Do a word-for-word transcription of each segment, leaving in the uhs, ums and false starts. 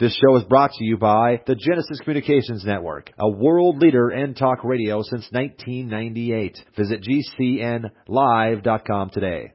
This show is brought to you by the Genesis Communications Network, a world leader in talk radio since nineteen ninety-eight. Visit G C N live dot com today.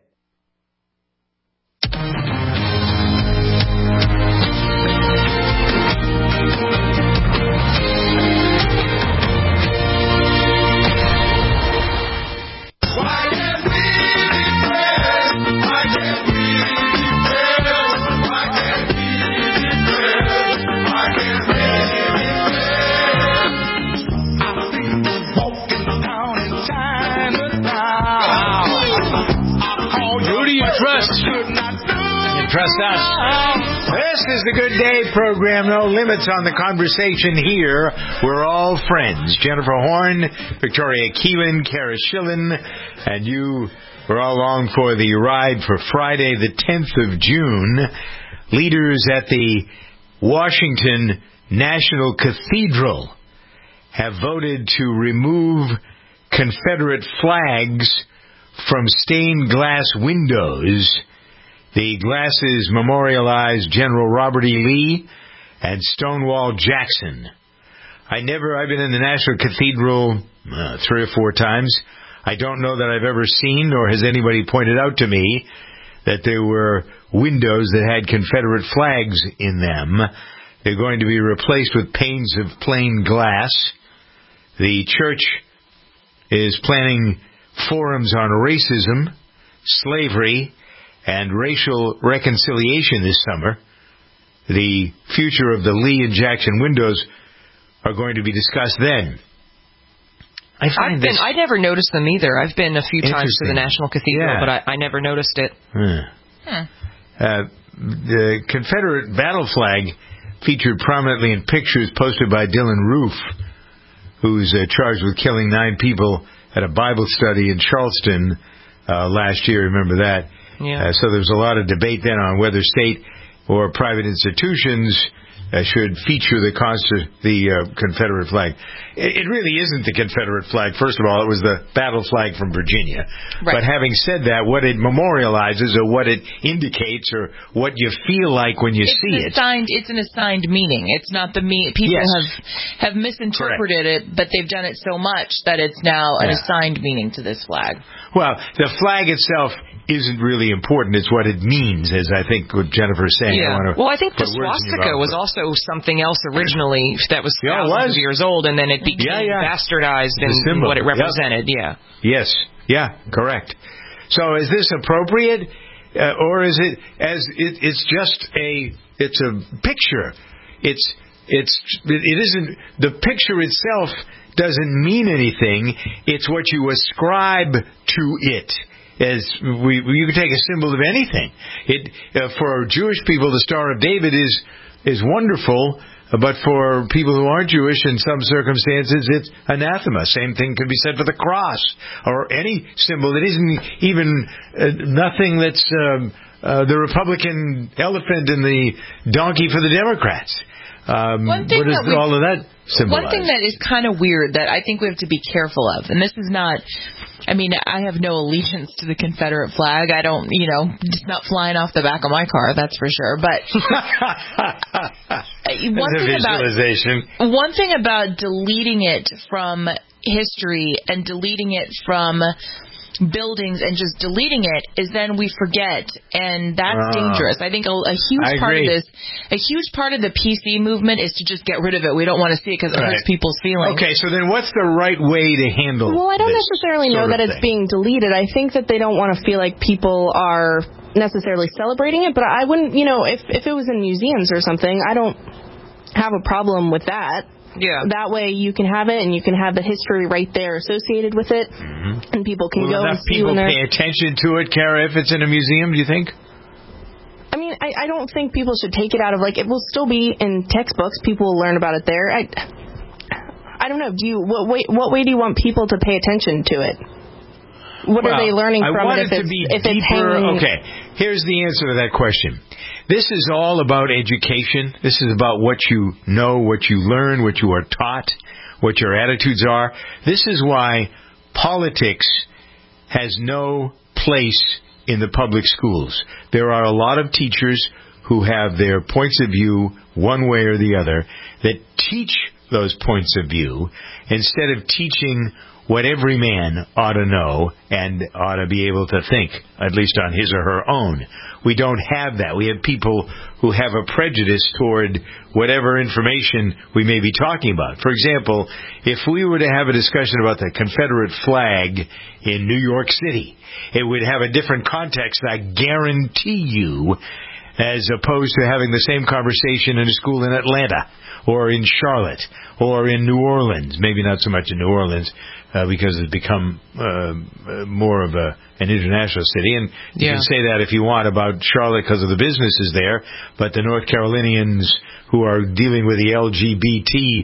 Trust us. This is the Good Day program. No limits on the conversation here. We're all friends. Jennifer Horn, Victoria Keelan, Kara Schillen, and you are all along for the ride for Friday, the tenth of June. Leaders at the Washington National Cathedral have voted to remove Confederate flags from stained glass windows. The glasses memorialize General Robert E. Lee and Stonewall Jackson. I never, I've been in the National Cathedral uh, three or four times. I don't know that I've ever seen, nor has anybody pointed out to me, that there were windows that had Confederate flags in them. They're going to be replaced with panes of plain glass. The church is planning forums on racism, slavery, and racial reconciliation this summer. The future of the Lee and Jackson windows are going to be discussed then. I find I've this been, I never noticed them either. I've been a few times to the National Cathedral, yeah. but I, I never noticed it. Hmm. Hmm. Uh, the Confederate battle flag featured prominently in pictures posted by Dylan Roof, who's uh, charged with killing nine people at a Bible study in Charleston uh, last year. Remember that? Yeah. Uh, so there's a lot of debate then on whether state or private institutions uh, should feature the const- the uh, Confederate flag. It, it really isn't the Confederate flag. First of all, it was the battle flag from Virginia. Right. But having said that, what it memorializes or what it indicates or what you feel like when you it's see an assigned, it. It's an assigned meaning. It's not the meaning. People Yes. have have misinterpreted Correct. it, but they've done it so much that it's now an Yeah. assigned meaning to this flag. Well, the flag itself isn't really important. It's what it means, as I think what Jennifer's saying. Yeah. I want to well, I think the put words in your swastika mouth, was but- also something else originally that was Yeah, it thousands was. of years old, and then it became Yeah, yeah. bastardized The in symbol. what it Yep. represented. Yeah. Yes. Yeah, correct. So is this appropriate, uh, or is it as it, it's just a it's a picture? It's it's it isn't the picture itself doesn't mean anything. It's what you ascribe to it. As we, you can take a symbol of anything. It uh, for Jewish people, the Star of David is is wonderful. But for people who aren't Jewish, in some circumstances, it's anathema. Same thing can be said for the cross or any symbol that isn't even uh, nothing that's um, uh, the Republican elephant and the donkey for the Democrats. Um, One thing what does that we- all of that symbolize? One thing that is kind of weird that I think we have to be careful of, and this is not, I mean, I have no allegiance to the Confederate flag. I don't, you know, it's not flying off the back of my car, that's for sure. But one That's a thing visualization. about one thing about deleting it from history and deleting it from buildings and just deleting it is then we forget, and that's Uh, dangerous. I think a, a huge I part agree. of this, a huge part of the P C movement is to just get rid of it. We don't want to see it because it Right. hurts people's feelings. Okay, so then what's the right way to handle Well, I don't this necessarily sort know of that it's thing? being deleted. I think that they don't want to feel like people are necessarily celebrating it, but I wouldn't, you know, if, if it was in museums or something, I don't have a problem with that. Yeah. That way you can have it and you can have the history right there associated with it, Mm-hmm. and people can Will go and enough see people when they're... pay attention to it, Kara, if it's in a museum, do you think? I mean, I, I don't think people should take it out of, like, it will still be in textbooks. People will learn about it there. I, I don't know. Do you what way, what way do you want people to pay attention to it? What well, are they learning I from want it if it to it's, be if deeper. it's hanging... Okay, here's the answer to that question. This is all about education. This is about what you know, what you learn, what you are taught, what your attitudes are. This is why politics has no place in the public schools. There are a lot of teachers who have their points of view one way or the other that teach those points of view instead of teaching what every man ought to know and ought to be able to think, at least on his or her own. We don't have that. We have people who have a prejudice toward whatever information we may be talking about. For example, if we were to have a discussion about the Confederate flag in New York City, it would have a different context, I guarantee you, as opposed to having the same conversation in a school in Atlanta or in Charlotte or in New Orleans. Maybe not so much in New Orleans uh, because it's become uh, more of a an international city. And you yeah. can say that if you want about Charlotte because of the businesses there, but the North Carolinians who are dealing with the L G B T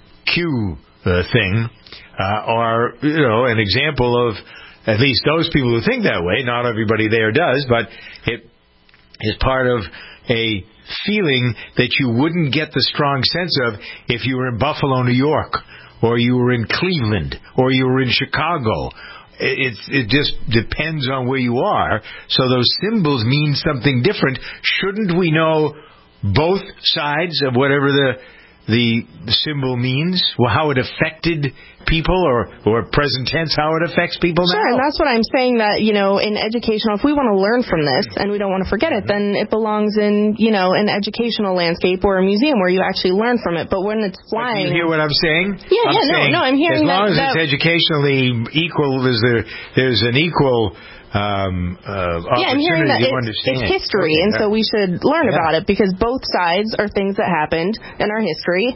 Q uh, thing uh, are, you know, an example of at least those people who think that way. Not everybody there does, but it is part of a feeling that you wouldn't get the strong sense of if you were in Buffalo, New York, or you were in Cleveland, or you were in Chicago. It's, it just depends on where you are. So those symbols mean something different. Shouldn't we know both sides of whatever the the symbol means, well, how it affected people, or, or present tense, how it affects people now? Sure, and that's what I'm saying, that, you know, in educational, if we want to learn from this and we don't want to forget it, then it belongs in, you know, an educational landscape or a museum where you actually learn from it. But when it's flying... But do you hear what I'm saying? Yeah, I'm yeah, saying, no, no, I'm hearing as long that, as that, it's educationally equal, there's, there, there's an equal... Um, uh, yeah, I'm hearing that it's, it's history, okay, and yeah. so we should learn yeah. about it, because both sides are things that happened in our history,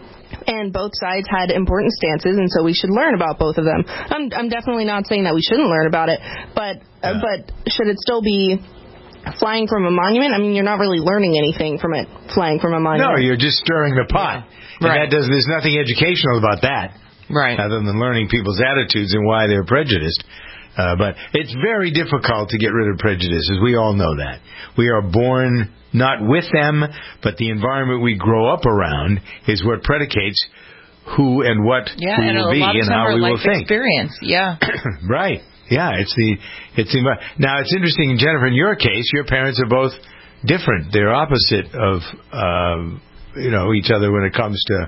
and both sides had important stances, and so we should learn about both of them. I'm, I'm definitely not saying that we shouldn't learn about it, but yeah. uh, but should it still be flying from a monument? I mean, you're not really learning anything from it flying from a monument. No, you're just stirring the pot. Yeah. Right. And that does, there's nothing educational about that, right? Other than learning people's attitudes and why they're prejudiced. Uh, but it's very difficult to get rid of prejudices. We all know that. We are born not with them, but the environment we grow up around is what predicates who and what yeah, we and will a be lot of and them how are we life will think. Experience, yeah. Right. Yeah, it's the it's the now it's interesting, Jennifer, in your case, your parents are both different. They're opposite of um, you know each other when it comes to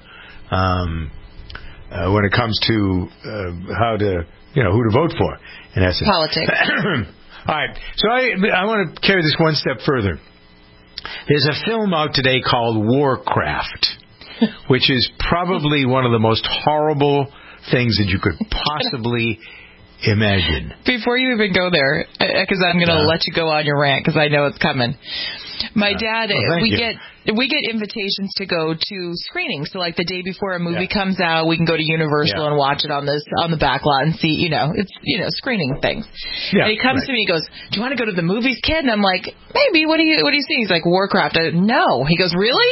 um, uh, when it comes to uh, how to you know who to vote for. In essence. Politics. All right. So I I want to carry this one step further. There's a film out today called Warcraft, which is probably one of the most horrible things that you could possibly imagine. Before you even go there, because I'm going to uh, let you go on your rant, because I know it's coming. My uh, dad, well, we you. get we get invitations to go to screenings. So, like the day before a movie yeah. comes out, we can go to Universal yeah. and watch it on this on the back lot and see. You know, it's you know screening things. Yeah, and he comes right. to me, he goes, "Do you want to go to the movies, kid?" And I'm like, "Maybe. What do you What do you see?" He's like, "Warcraft." I, no. He goes, "Really?"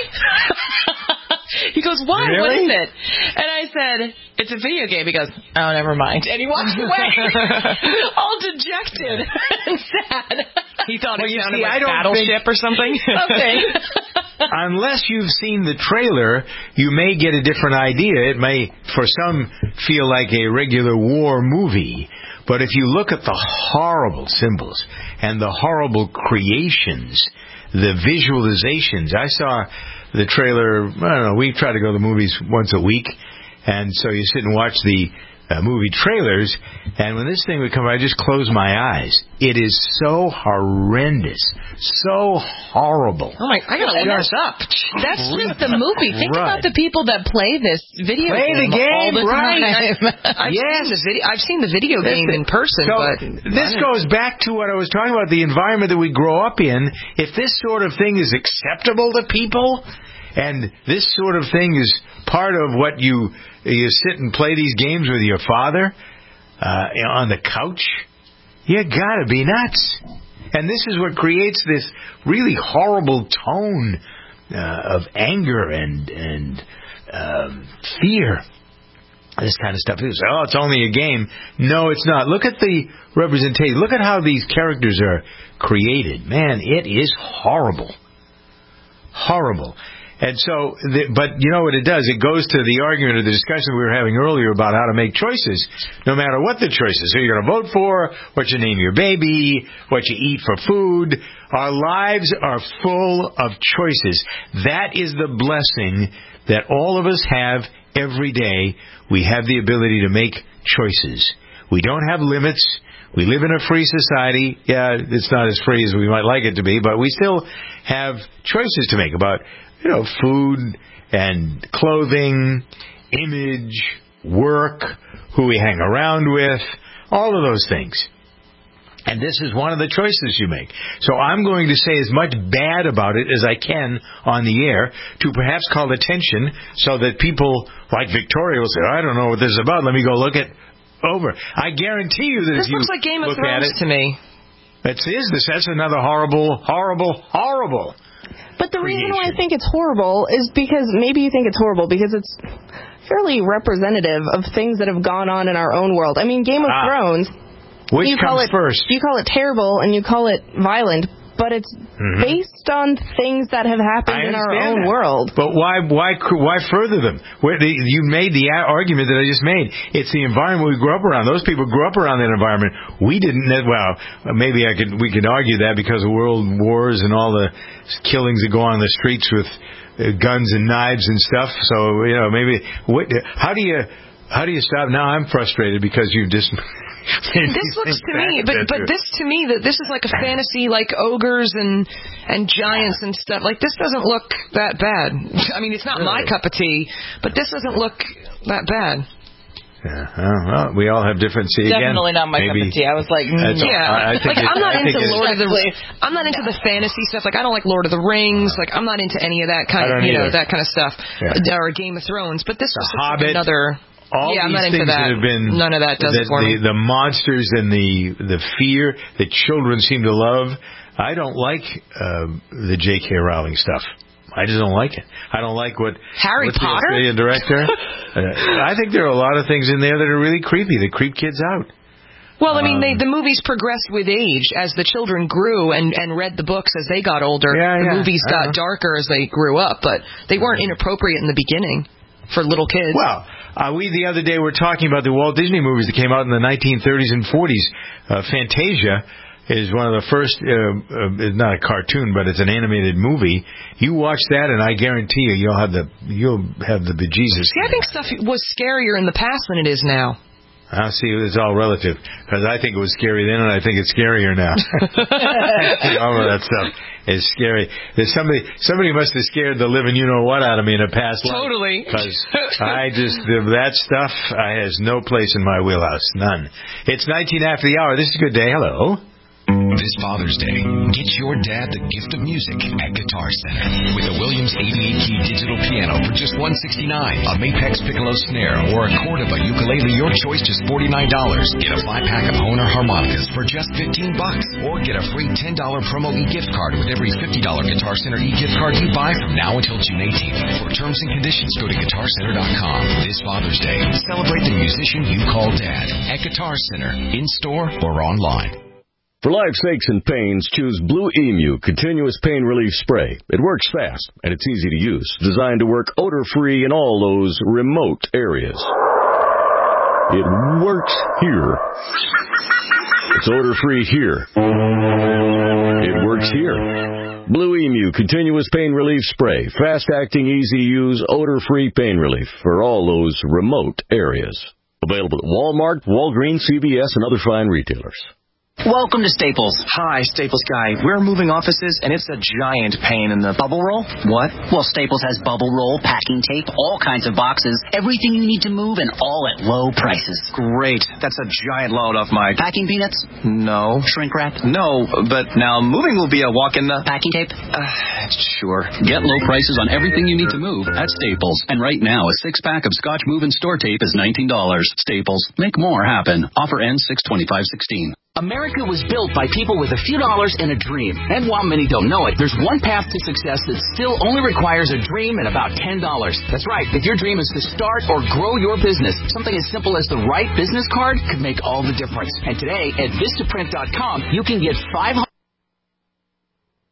He goes, "Why? Really? What is it?" And I said, "It's a video game." He goes, "Oh, never mind." And he walked away, all dejected and sad. He thought well, it sounded see, like I don't Battleship think, or something. Something. Unless you've seen the trailer, you may get a different idea. It may, for some, feel like a regular war movie. But if you look at the horrible symbols and the horrible creations, the visualizations, I saw the trailer, I don't know, we try to go to the movies once a week, and so you sit and watch the uh, movie trailers, and when this thing would come, I just close my eyes. It is so horrendous, so horrible. Oh my! I gotta look this up. That's just the movie. Think right. about the people that play this video play game the game all the right. time. I've yes, seen the video. I've seen the video game in person. So but this goes back to what I was talking about, the environment that we grow up in. If this sort of thing is acceptable to people, and this sort of thing is part of what you you sit and play these games with your father uh, on the couch, you gotta be nuts. And this is what creates this really horrible tone uh, of anger and and um, fear. This kind of stuff. People say, "Oh, it's only a game." No, it's not. Look at the representation. Look at how these characters are created. Man, it is horrible. Horrible. And so, the, but you know what it does? It goes to the argument or the discussion we were having earlier about how to make choices, no matter what the choice is. Who you're going to vote for, what you name your baby, what you eat for food. Our lives are full of choices. That is the blessing that all of us have every day. We have the ability to make choices. We don't have limits. We live in a free society. Yeah, it's not as free as we might like it to be, but we still have choices to make about, you know, food and clothing, image, work, who we hang around with, all of those things. And this is one of the choices you make. So I'm going to say as much bad about it as I can on the air to perhaps call attention so that people like Victoria will say, I don't know what this is about. Let me go look it over. I guarantee you that this if you looks like Game of look Thrones at it, to me. It is this. That's another horrible, horrible, horrible. But the creation. reason why I think it's horrible is because maybe you think it's horrible because it's fairly representative of things that have gone on in our own world. I mean, Game of ah. Thrones. Which you comes call it, first? You call it terrible and you call it violent, but it's mm-hmm. based on things that have happened I in our own that. world. But why, why, why further them? Where the, you made the argument that I just made. It's the environment we grew up around. Those people grew up around that environment. We didn't. Well, maybe I could. We could argue that because of world wars and all the killings that go on in the streets with guns and knives and stuff. So you know, maybe. What, how do you? How do you stop? Now I'm frustrated because you've just. This looks to me, but but this to me that this is like a fantasy, like ogres and and giants and stuff. Like this doesn't look that bad. I mean, it's not really my cup of tea, but this doesn't look that bad. Yeah, well, we all have different. See, definitely again, not my maybe, cup of tea. I was like, mm, yeah, I, I think like it, I'm not I into think Lord of the I'm not into the fantasy stuff. Like I don't like Lord of the Rings. Like I'm not into any of that kind of you know that kind of stuff yeah. or Game of Thrones. But this was like another. All yeah, these I'm not things into that. that have been none of that does the, it for the, me. The monsters and the the fear that children seem to love. I don't like uh, the J K Rowling stuff. I just don't like it. I don't like what Harry what's Potter. The Australian director. uh, I think there are a lot of things in there that are really creepy. That creep kids out. Well, I mean, um, they, the movies progressed with age as the children grew and, and read the books as they got older. Yeah, the yeah, movies got darker as they grew up, but they weren't inappropriate in the beginning for little kids. Well, uh, we the other day were talking about the Walt Disney movies that came out in the nineteen thirties and forties. Uh, Fantasia is one of the first, uh, uh, not a cartoon, but it's an animated movie. You watch that, and I guarantee you, you'll have the you'll have the bejesus. See, I think stuff was scarier in the past than it is now. I see, it's all relative, because I think it was scary then, and I think it's scarier now. All of that stuff is scary. There's somebody, somebody must have scared the living you-know-what out of me in a past life. Totally. Because I just, that stuff I, has no place in my wheelhouse. None. It's nineteen after the hour. This is a good day. Hello. This Father's Day, get your dad the gift of music at Guitar Center with a Williams eighty-eight key digital piano for just one hundred sixty-nine dollars, a Mapex piccolo snare, or a Cordoba ukulele, your choice, just forty-nine dollars. Get a five-pack of Hohner harmonicas for just fifteen bucks, or get a free ten dollars promo e-gift card with every fifty dollars Guitar Center e-gift card you buy from now until June eighteenth. For terms and conditions, go to guitar center dot com. This Father's Day, celebrate the musician you call Dad at Guitar Center, in-store or online. For life's aches and pains, choose Blue Emu Continuous Pain Relief Spray. It works fast, and it's easy to use. Designed to work odor-free in all those remote areas. It works here. It's odor-free here. It works here. Blue Emu Continuous Pain Relief Spray. Fast-acting, easy to use, odor-free pain relief for all those remote areas. Available at Walmart, Walgreens, C V S, and other fine retailers. Welcome to Staples. Hi, Staples guy. We're moving offices, and it's a giant pain in the... Bubble roll? What? Well, Staples has bubble roll, packing tape, all kinds of boxes, everything you need to move, and all at low prices. Great. That's a giant load off my... Packing peanuts? No. Shrink wrap? No, but now moving will be a walk in the... Packing tape? Uh, sure. Get low prices on everything you need to move at Staples. And right now, a six-pack of Scotch Move and Store tape is nineteen dollars. Staples. Make more happen. Offer ends six twenty-five sixteen. America was built by people with a few dollars and a dream. And while many don't know it, there's one path to success that still only requires a dream and about ten dollars. That's right. If your dream is to start or grow your business, something as simple as the right business card could make all the difference. And today at Vistaprint dot com, you can get five hundred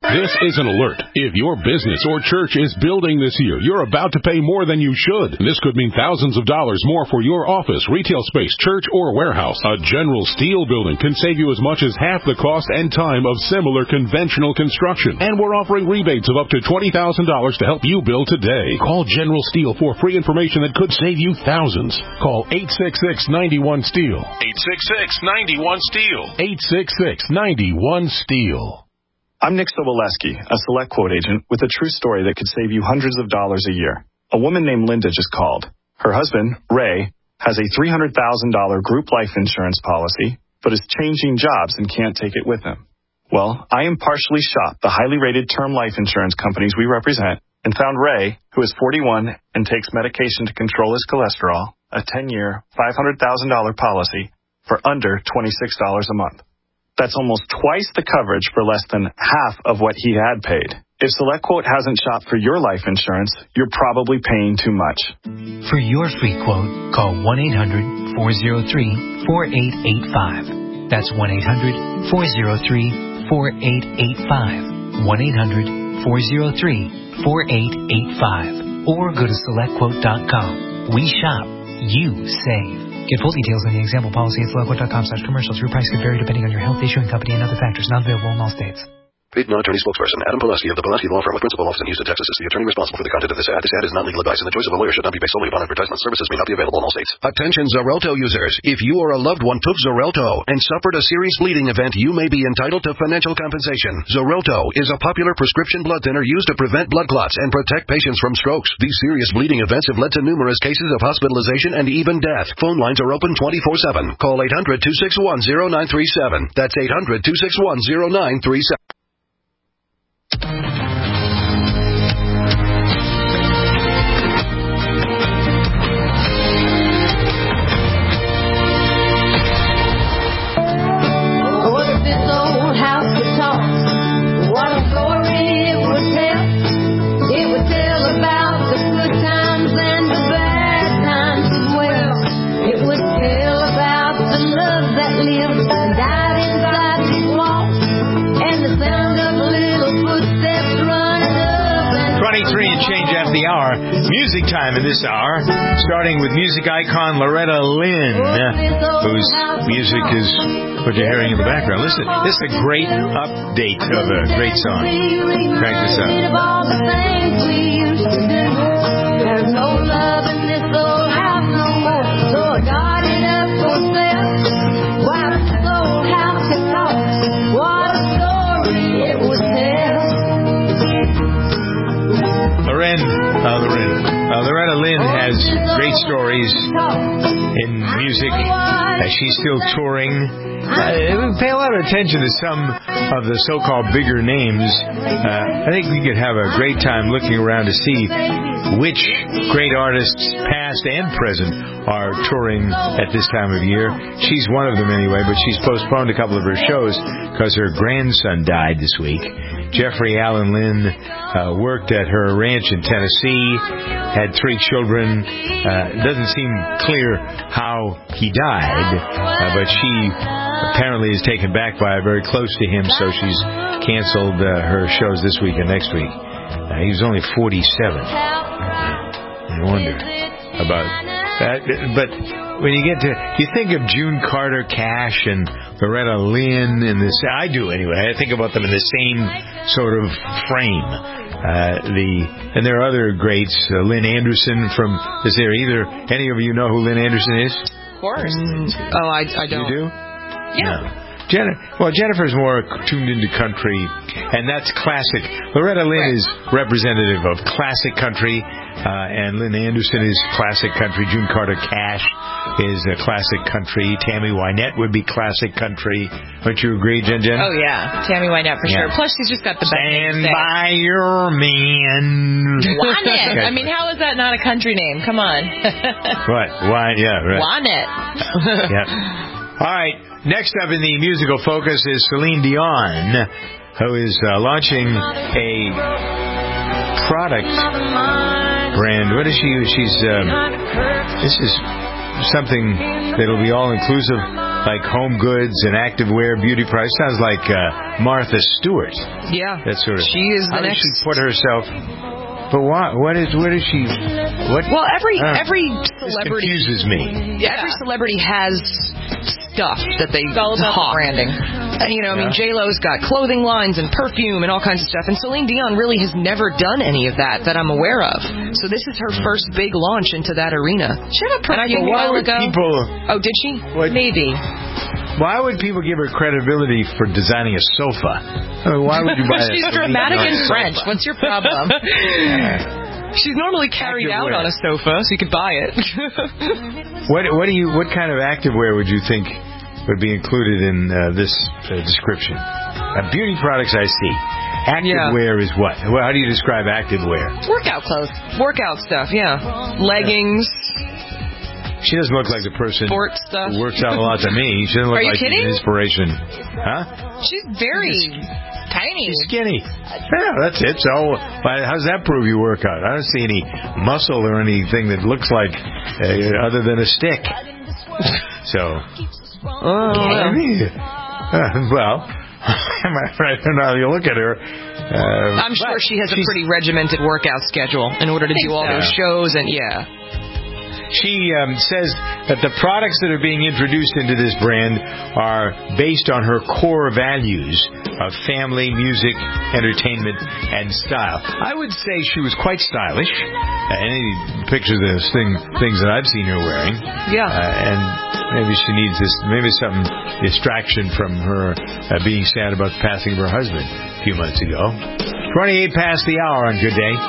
This is an alert. If your business or church is building this year, you're about to pay more than you should. This could mean thousands of dollars more for your office, retail space, church, or warehouse. A General Steel building can save you as much as half the cost and time of similar conventional construction. And we're offering rebates of up to twenty thousand dollars to help you build today. Call General Steel for free information that could save you thousands. Call eight six six, nine one, STEEL. eight six six, nine one, STEEL. eight six six, nine one, STEEL. I'm Nick Soboleski, a Select Quote agent with a true story that could save you hundreds of dollars a year. A woman named Linda just called. Her husband, Ray, has a three hundred thousand dollars group life insurance policy, but is changing jobs and can't take it with him. Well, I impartially shopped the highly rated term life insurance companies we represent and found Ray, who is forty-one and takes medication to control his cholesterol, a ten-year, five hundred thousand dollars policy for under twenty-six dollars a month. That's almost twice the coverage for less than half of what he had paid. If SelectQuote hasn't shopped for your life insurance, you're probably paying too much. For your free quote, call one eight hundred, four oh three, four eight eight five. That's one eight hundred, four oh three, four eight eight five. one eight hundred, four oh three, four eight eight five. Or go to select quote dot com. We shop. You save. Get full details on the example policy at select quote dot com slash commercials. Your price could vary depending on your health, issuing company, and other factors. Not available in all states. Paid non-attorney spokesperson Adam Pulaski of the Pulaski Law Firm with principal office in Houston, Texas is the attorney responsible for the content of this ad. This ad is not legal advice, and the choice of a lawyer should not be based solely upon advertisement. Services may not be available in all states. Attention Xarelto users. If you or a loved one took Xarelto and suffered a serious bleeding event, you may be entitled to financial compensation. Xarelto is a popular prescription blood thinner used to prevent blood clots and protect patients from strokes. These serious bleeding events have led to numerous cases of hospitalization and even death. Phone lines are open twenty-four seven. Call eight hundred, two six one, zero nine three seven. That's eight hundred, two six one, zero nine three seven. Music time in this hour, starting with music icon Loretta Lynn, whose music is what you're hearing in the background. Listen, this is a great update of a great song. Crank this up. There's no love in this old house no more, so I got it up for sale. Wow, this old house can talk. What a story it would tell. Loren, uh, Loren, uh, Loretta Lynn has great stories in music. Uh, she's still touring. Uh, pay a lot of attention to some of the so-called bigger names. Uh, I think we could have a great time looking around to see which great artists, past and present, are touring at this time of year. She's one of them anyway, but she's postponed a couple of her shows because her grandson died this week. Jeffrey Allen Lynn uh, worked at her ranch in Tennessee, had three children. Uh, it doesn't seem clear how he died, uh, but she apparently is taken back by it, very close to him, so she's canceled uh, her shows this week and next week. Uh, he was only forty-seven. I wonder about that. But when you get to, you think of June Carter Cash and Loretta Lynn in this, I do anyway. I think about them in the same sort of frame. Uh, the and there are other greats. Uh, Lynn Anderson from, is there either, any of you know who Lynn Anderson is? Of course. Mm. Oh, I, I don't. You do? Yeah. No. Jen- well, Jennifer's more tuned into country, and that's classic. Loretta Lynn right. is representative of classic country, uh, and Lynn Anderson is classic country. June Carter Cash is a classic country. Tammy Wynette would be classic country. Don't you agree, Jen Jen? Oh, yeah. Tammy Wynette for yeah. sure. Plus, she's just got the best Stand name. by your man. Wynette. I mean, how is that not a country name? Come on. What? Why? Yeah, right. Wynette. Yeah. All right. Next up in the musical focus is Celine Dion, who is uh, launching a product brand. What does she use? She's um, this is something that'll be all inclusive. like home goods and activewear, beauty products. Sounds like uh, Martha Stewart. Yeah. That sort of. She is the How next. does she put herself? But what? What is? What is she? What? Well, every uh, every this celebrity confuses me. Yeah, every celebrity has stuff that they It's all about hawk. the branding. Uh, you know, I mean, Yeah. J Lo's got clothing lines and perfume and all kinds of stuff, and Celine Dion really has never done any of that that I'm aware of. So this is her first big launch into that arena. She had a And I think perfume a Why a while would ago. people? Oh, did she? What? Maybe. Why would people give her credibility for designing a sofa? I mean, why would you buy a She's Celine dramatic Dion in sofa? French. What's your problem? She's normally carried out Activewear. on a sofa, so you could buy it. What what do you what kind of activewear would you think would be included in uh, this uh, description? Uh, beauty products, I see. Activewear is what? Well, how do you describe activewear? Workout clothes. Workout stuff, yeah. Leggings, She doesn't look like the person sports stuff. who works out a lot to me. She doesn't look Are you like she's kidding? an inspiration. Huh? She's very tiny. She's skinny. Yeah, that's it. So why- how does that prove you work out? I don't see any muscle or anything that looks like uh, other than a stick. So, Oh, I mean, uh, well, I don't know how you look at her. Uh, I'm sure but she has a she's- pretty regimented workout schedule in order to do all so. those shows, and yeah. She um, says that the products that are being introduced into this brand are based on her core values of family, music, entertainment, and style. I would say she was quite stylish. Uh, any pictures of those thing, things that I've seen her wearing. Yeah. Uh, and maybe she needs this, maybe some distraction from her uh, being sad about the passing of her husband a few months ago. twenty-eight past the hour on Good Day.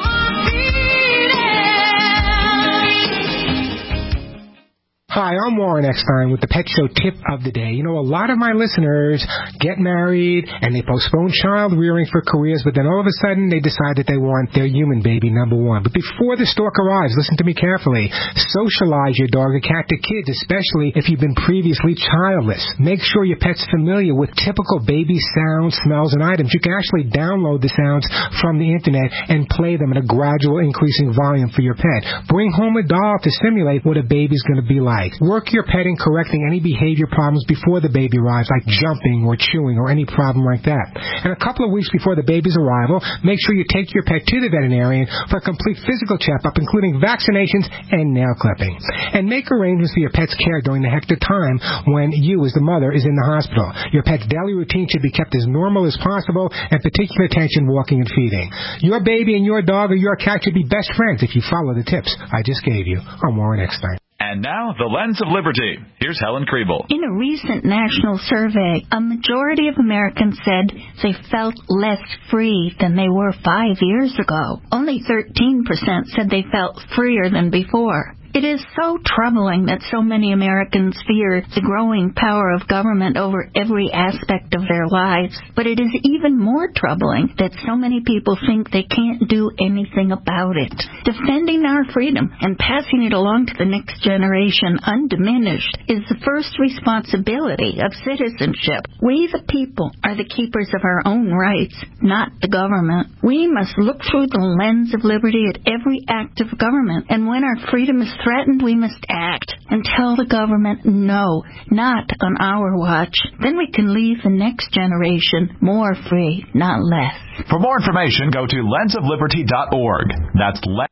Hi, I'm Warren Eckstein with the Pet Show Tip of the Day. You know, a lot of my listeners get married and they postpone child rearing for careers, but then all of a sudden they decide that they want their human baby number one. But before the stork arrives, listen to me carefully. Socialize your dog or cat to kids, especially if you've been previously childless. Make sure your pet's familiar with typical baby sounds, smells, and items. You can actually download the sounds from the internet and play them at a gradual increasing volume for your pet. Bring home a doll to simulate what a baby's going to be like. Work your pet in correcting any behavior problems before the baby arrives, like jumping or chewing or any problem like that. And a couple of weeks before the baby's arrival, make sure you take your pet to the veterinarian for a complete physical checkup, including vaccinations and nail clipping. And make arrangements for your pet's care during the hectic time when you, as the mother, is in the hospital. Your pet's daily routine should be kept as normal as possible, and particular attention walking and feeding. Your baby and your dog or your cat should be best friends if you follow the tips I just gave you. I'm Warren Eckstein. And now, the Lens of Liberty. Here's Helen Kriebel. In a recent national survey, a majority of Americans said they felt less free than they were five years ago. Only thirteen percent said they felt freer than before. It is so troubling that so many Americans fear the growing power of government over every aspect of their lives. But it is even more troubling that so many people think they can't do anything about it. Defending our freedom and passing it along to the next generation undiminished is the first responsibility of citizenship. We, the people, are the keepers of our own rights, not the government. We must look through the lens of liberty at every act of government, and when our freedom is threatened, we must act and tell the government no, not on our watch. Then we can leave the next generation more free, not less. For more information, go to lens of liberty dot org. That's lens.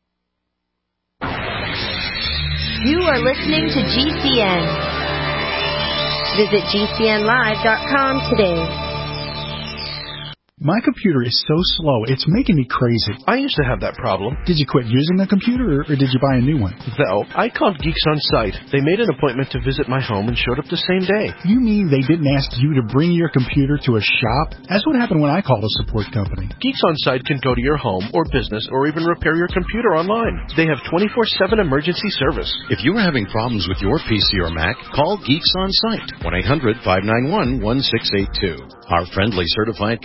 You are listening to G C N. Visit G C N live dot com today. My computer is so slow, it's making me crazy. I used to have that problem. Did you quit using the computer, or, or did you buy a new one? Though, I called Geeks On Site. They made an appointment to visit my home and showed up the same day. You mean they didn't ask you to bring your computer to a shop? That's what happened when I called a support company. Geeks On Site can go to your home or business or even repair your computer online. They have twenty-four seven emergency service. If you are having problems with your P C or Mac, call Geeks On Site, one eight hundred five nine one one six eight two. Our friendly certified computer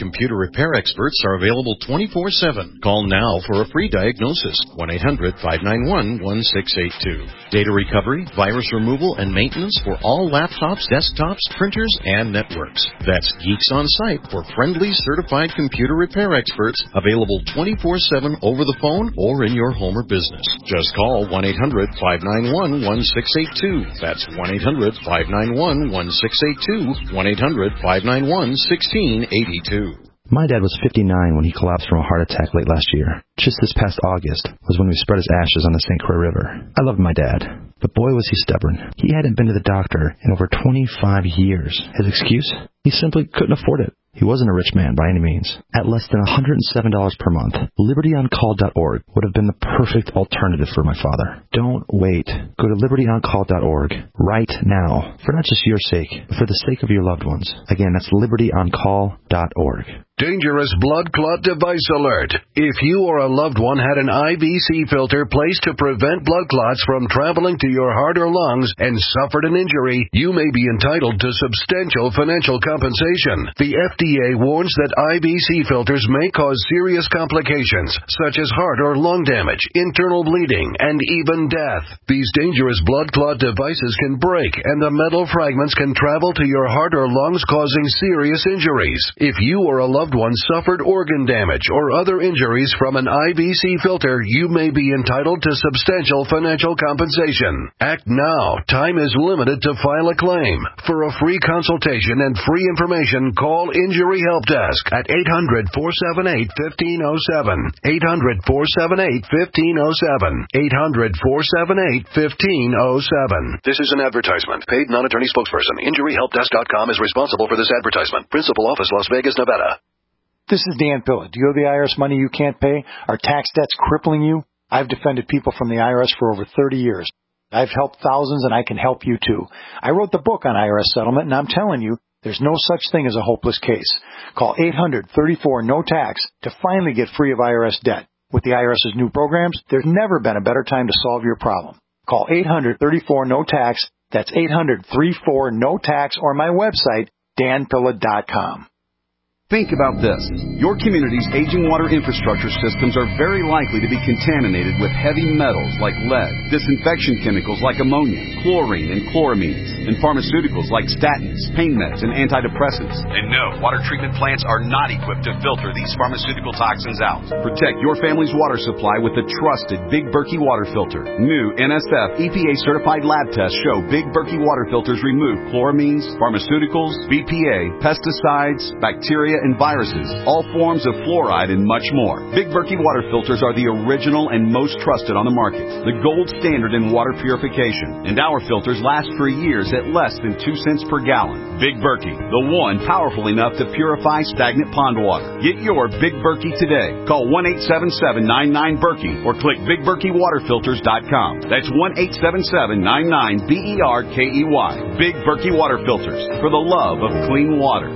repair experts are available twenty-four seven. Call now for a free diagnosis. one eight hundred five nine one one six eight two. Data recovery, virus removal, and maintenance for all laptops, desktops, printers, and networks. That's Geeks on Site for friendly, certified computer repair experts available twenty-four seven over the phone or in your home or business. Just call one eight hundred five nine one one six eight two. That's one eight hundred five nine one one six eight two. one eight hundred five nine one one six eight two. My dad was fifty-nine when he collapsed from a heart attack late last year. Just this past August was when we spread his ashes on the Saint Croix River. I loved my dad, but boy was he stubborn. He hadn't been to the doctor in over twenty-five years. His excuse? He simply couldn't afford it. He wasn't a rich man by any means. At less than one hundred seven dollars per month, liberty on call dot org would have been the perfect alternative for my father. Don't wait. Go to liberty on call dot org right now, for not just your sake, but for the sake of your loved ones. Again, that's liberty on call dot org. Dangerous blood clot device alert. If you or a loved one had an I V C filter placed to prevent blood clots from traveling to your heart or lungs and suffered an injury, you may be entitled to substantial financial compensation. The F D A warns that I V C filters may cause serious complications, such as heart or lung damage, internal bleeding, and even death. These dangerous blood clot devices can break, and the metal fragments can travel to your heart or lungs, causing serious injuries. If you or a loved one suffered organ damage or other injuries from an I V C filter, you may be entitled to substantial financial compensation. Act now. Time is limited to file a claim. For a free consultation and free information, call Injury Help Desk at eight hundred four seven eight one five zero seven. eight hundred four seven eight one five zero seven. eight hundred four seven eight one five zero seven. This is an advertisement. Paid non-attorney spokesperson. Injury Help Desk dot com is responsible for this advertisement. Principal office, Las Vegas, Nevada. This is Dan Pilla. Do you owe the I R S money you can't pay? Are tax debts crippling you? I've defended people from the I R S for over thirty years. I've helped thousands, and I can help you too. I wrote the book on I R S settlement, and I'm telling you, there's no such thing as a hopeless case. Call eight hundred thirty-four no tax to finally get free of I R S debt. With the IRS's new programs, there's never been a better time to solve your problem. Call eight hundred thirty-four no tax. That's eight hundred thirty-four no tax, or my website, dan pilla dot com. Think about this. Your community's aging water infrastructure systems are very likely to be contaminated with heavy metals like lead, disinfection chemicals like ammonia, chlorine and chloramines, and pharmaceuticals like statins, pain meds, and antidepressants. And no, water treatment plants are not equipped to filter these pharmaceutical toxins out. Protect your family's water supply with the trusted Big Berkey water filter. New N S F E P A-certified lab tests show Big Berkey water filters remove chloramines, pharmaceuticals, B P A, pesticides, bacteria, and viruses, all forms of fluoride, and much more. Big Berkey water filters are the original and most trusted on the market, the gold standard in water purification, and our filters last for years at less than two cents per gallon. Big Berkey, the one powerful enough to purify stagnant pond water. Get your Big Berkey today. Call one eight seven seven nine nine Berkey or click big berkey water filters dot com. That's one eight seven seven nine nine B E R K E Y. Big Berkey water filters, for the love of clean water.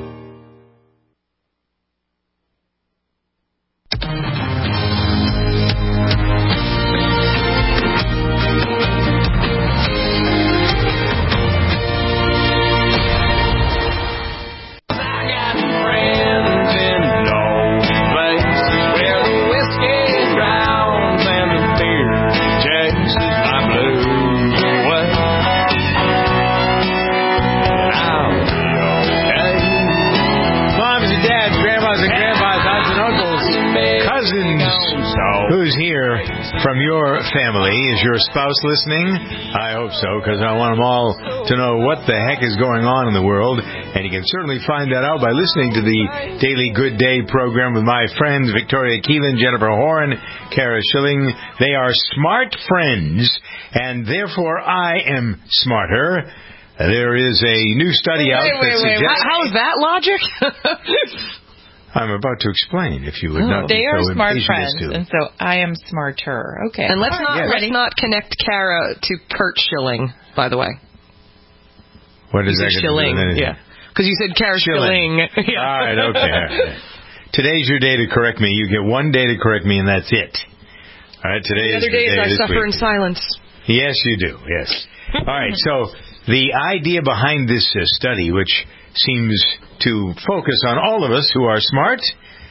From your family. Is your spouse listening? I hope so, because I want them all to know what the heck is going on in the world. And you can certainly find that out by listening to the Daily Good Day program with my friends Victoria Keelan, Jennifer Horn, Kara Schilling. They are smart friends, and therefore I am smarter. There is a new study out wait, that wait, wait. suggests... How is that logic? I'm about to explain, if you would oh, not they be are so smart impatient friends, as to. and so I am smarter. Okay. And let's not yes. let's not connect Kara to Kurt Schilling, by the way. What is you that? Schilling, yeah. Because you said Kara Schilling. Schilling. Yeah. All right, okay. All right. Today's your day to correct me. You get one day to correct me, and that's it. All right, today the is other days day I suffer week. in silence. Yes, you do. Yes. All right. So the idea behind this uh, study, which seems to focus on all of us who are smart,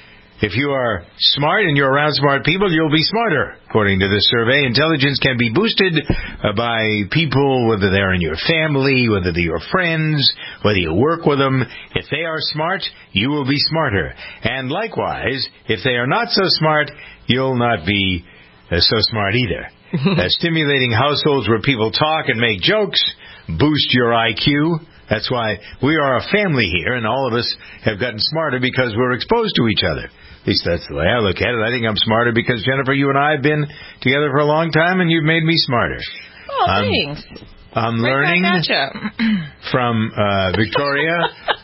If you are smart and you're around smart people, you'll be smarter. According to this survey, intelligence can be boosted uh, by people, whether they're in your family, whether they're your friends, whether you work with them. If they are smart, you will be smarter. And likewise, if they are not so smart, you'll not be uh, so smart either. uh, stimulating households where people talk and make jokes boost your I Q. That's why we are a family here, and all of us have gotten smarter because we're exposed to each other. At least that's the way I look at it. I think I'm smarter because, Jennifer, you and I have been together for a long time, and you've made me smarter. Oh, um, thanks. I'm right learning from uh, Victoria.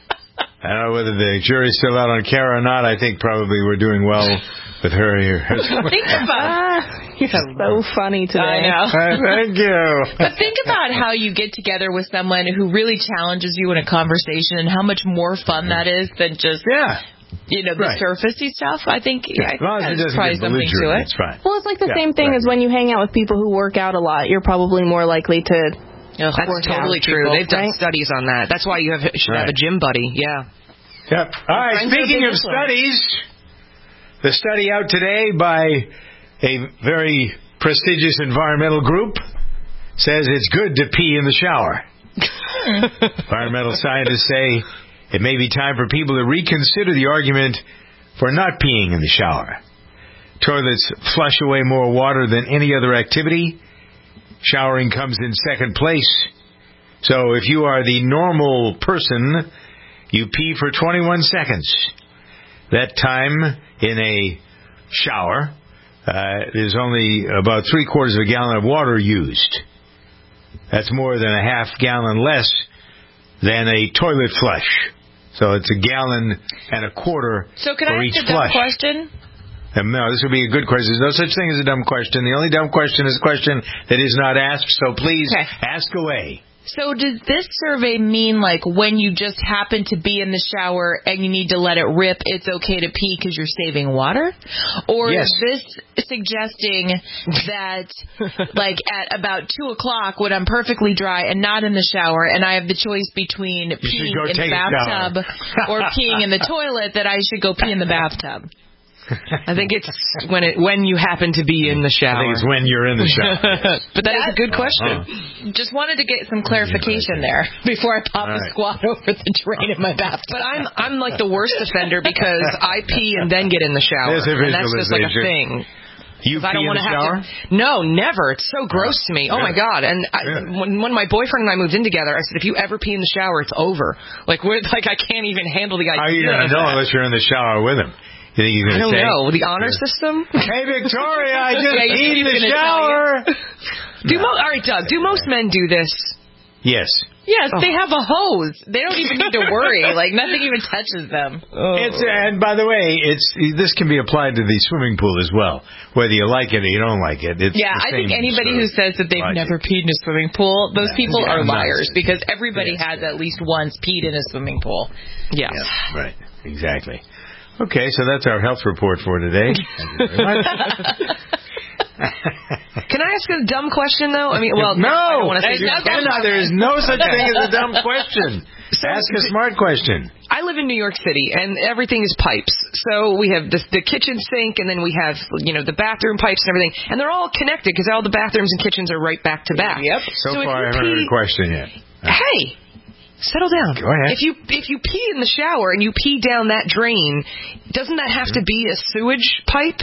I don't know whether the jury's still out on Kara or not. I think probably we're doing well with her here. Think about You're so funny today. I know. Uh, thank you. But think about how you get together with someone who really challenges you in a conversation and how much more fun that is than just, yeah. you know, the Right. surfacey stuff. I think Yeah, I as long as it there's doesn't probably get something to belligerent, it. it's fine. Well, it's like the Yeah, same thing right. as when you hang out with people who work out a lot. You're probably more likely to That's work totally out true. people, They've done right? studies on that. That's why you have should have Right. a gym buddy. Yeah. Yep. All right, Friends are a speaking big of influence. studies, the study out today by a very prestigious environmental group says it's good to pee in the shower. Environmental scientists say it may be time for people to reconsider the argument for not peeing in the shower. Toilets flush away more water than any other activity. Showering comes in second place. So if you are the normal person, you pee for twenty-one seconds. That time in a shower uh, is only about three quarters of a gallon of water used. That's more than a half gallon less than a toilet flush. So it's a gallon and a quarter So can for I each ask a dumb flush. question? Um, no, this would be a good question. There's no such thing as a dumb question. The only dumb question is a question that is not asked. So please Okay. ask away. So does this survey mean like when you just happen to be in the shower and you need to let it rip, it's okay to pee because you're saving water? Or Yes. is this suggesting that like at about two o'clock when I'm perfectly dry and not in the shower and I have the choice between should peeing go in take the a shower. bathtub or peeing in the toilet, that I should go pee in the bathtub? I think it's when it when you happen to be in the shower. I think it's when you're in the shower. But that is a good Uh-huh. question. Just wanted to get some clarification there before I pop All a right. squat over the drain in my bathtub. But I'm I'm like the worst offender because I pee and then get in the shower, There's a and that's just like a visualization. thing. You pee I don't in want the to have shower? to. No, never. It's so gross to me. Oh my Really? god! And I, Really? when when my boyfriend and I moved in together, I said, if you ever pee in the shower, it's over. Like we're like I can't even handle the idea. How are you going of to know that. unless you're in the shower with him? You think he's I going to don't say, know the honor system. Hey, Victoria, I just Yeah, you- peed in he's the gonna tell shower. Do mo- all right, Doug? Do most men do this? Yes. Yes, Oh. they have a hose. They don't even need to worry. Like nothing even touches them. It's and by the way, it's this can be applied to the swimming pool as well. Whether you like it or you don't like it. It's Yeah, the I think same anybody sort who of says that they've logic. never peed in a swimming pool, those people Yeah, are nonsense. liars because everybody Yes, has at least once peed in a swimming pool. Yes. Yeah, right. Exactly. Okay, so that's our health report for today. Thank you very much. Can I ask a dumb question though? I mean, well, no, I don't want to say you dumb. cannot. There is no such thing as a dumb question. Ask a smart question. I live in New York City, and everything is pipes. So we have the, the kitchen sink, and then we have, you know, the bathroom pipes and everything, and they're all connected because all the bathrooms and kitchens are right back to back. Yep. So, So if far, I you haven't heard pee- a question yet. Hey, settle down. Go ahead. If you if you pee in the shower and you pee down that drain, doesn't that have to be a sewage pipe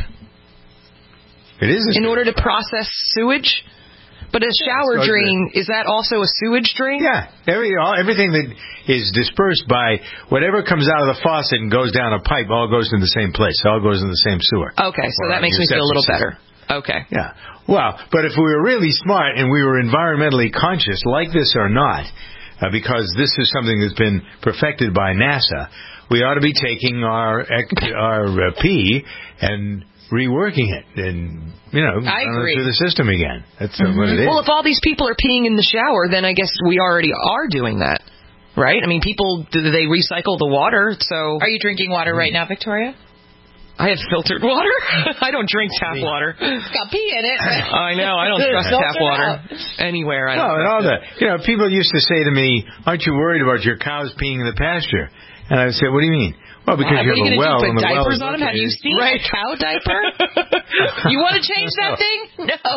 It is a in order to process sewage? But a shower so drain, is that also a sewage drain? Yeah, every, all, everything that is dispersed by whatever comes out of the faucet and goes down a pipe all goes in the same place. All goes in the same sewer. Okay, so Or that makes your me feel a little septic better. system. Okay. Yeah. Well, but if we were really smart and we were environmentally conscious, like this or not, uh, because this is something that's been perfected by NASA, we ought to be taking our ec- our uh, pee and reworking it and, you know, I running it agree. through the system again. That's uh, what it is. Well, if all these people are peeing in the shower, then I guess we already are doing that, right? I mean, people, do they recycle the water? So Are you drinking water right now, Victoria? I have filtered water. I don't drink tap water. It's got pee in it. I know. I don't trust Filter tap it water out. anywhere. I No, don't and all trust that. You know, people used to say to me, "Aren't you worried about your cows peeing in the pasture?" And I would say, "What do you mean?" Well, because Why? you What have a are you well, going and to the do, put well diapers is on them? Have you seen Right. a cow diaper? You want to change that thing? No.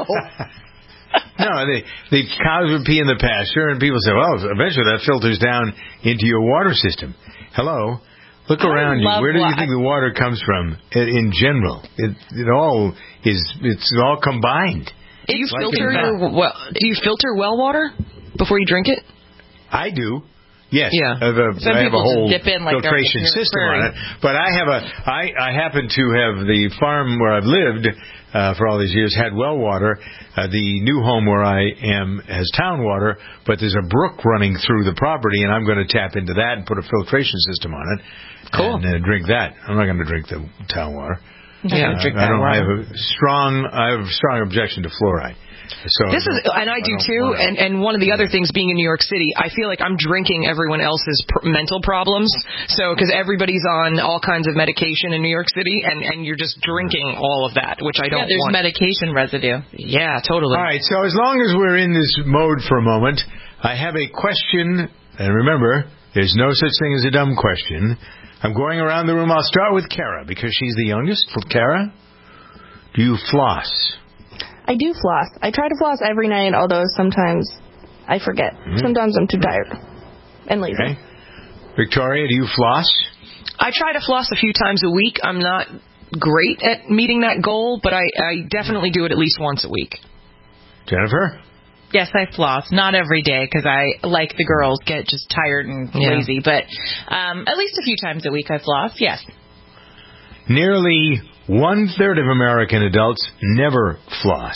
No, the, the cows would pee in the pasture, and people say, well, eventually that filters down into your water system. Hello? Look I around you. love Where do you wa- think the water comes from in, in general? It, it all is, it's all combined. Do you Like filter in that. your well? Do you filter well water before you drink it? I do. Yes. Yeah. I have a, Some I have a people just whole dip in like they're filtration in a system prairie. on it. But I have a, I, I happen to have the farm where I've lived uh, for all these years had well water. Uh, the new home where I am has town water, but there's a brook running through the property, and I'm going to tap into that and put a filtration system on it. Cool. And uh, drink that. I'm not going to drink the town water. Yeah, Uh, drink I that don't. I water. have a strong. I have a strong objection to fluoride. So This is, and I do too. And and one of the other things, being in New York City, I feel like I'm drinking everyone else's pr- mental problems. So because everybody's on all kinds of medication in New York City, and and you're just drinking all of that, which I don't Yeah, there's want. medication residue. Yeah, totally. All right, so as long as we're in this mode for a moment, I have a question, and remember, there's no such thing as a dumb question. I'm going around the room. I'll start with Kara, because she's the youngest. Kara, do you floss? I do floss. I try to floss every night, although sometimes I forget. Mm-hmm. Sometimes I'm too tired and lazy. Okay. Victoria, do you floss? I try to floss a few times a week. I'm not great at meeting that goal, but I, I definitely do it at least once a week. Jennifer? Yes, I floss. Not every day because I, like the girls, get just tired and Yeah. lazy. But um, at least a few times a week I floss, yes. Nearly one-third of American adults never floss.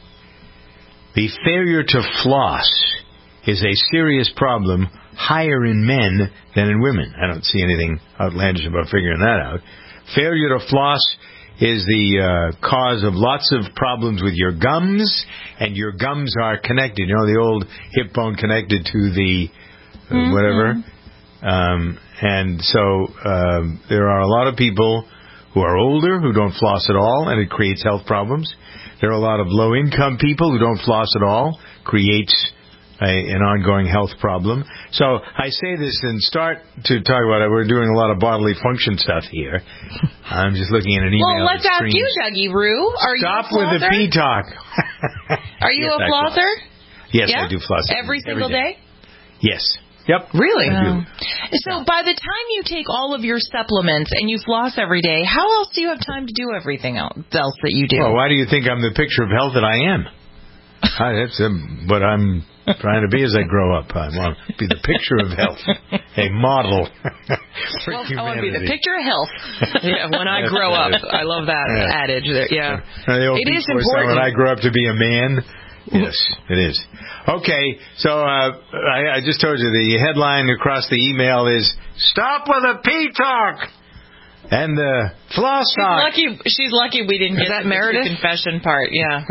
The failure to floss is a serious problem higher in men than in women. I don't see anything outlandish about figuring that out. Failure to floss is the uh, cause of lots of problems with your gums, and your gums are connected. You know, the old hip bone connected to the uh, Mm-hmm. whatever. Um, and so um, there are a lot of people who are older who don't floss at all, and it creates health problems. There are a lot of low-income people who don't floss at all, creates a, an ongoing health problem. So I say this and start to talk about it. We're doing a lot of bodily function stuff here. I'm just looking at an email. Well, let's that ask screams, you, Dougie Roo. Are Stop you a with the flosser? P-talk. Are you Yes, a I floss. flosser? Yes, Yeah? I do floss. Every single day? Yes. Yep. Really? I do. Um, so by the time you take all of your supplements and you floss every day, how else do you have time to do everything else, else that you do? Well, why do you think I'm the picture of health that I am? I, that's um, what I'm trying to be as I grow up. I want to be the picture of health, a model for Well, I want to humanity. be the picture of health. Yeah, when I grow up. I love that Yeah. adage. There. Yeah. Uh, the old It is Beach Boys song, important. When I grow up to be a man. Yes, it is. Okay, so uh, I, I just told you the headline across the email is "Stop with the P talk" and the floss She's talk. lucky. She's lucky we didn't Is get that to the Meredith? confession part. Yeah.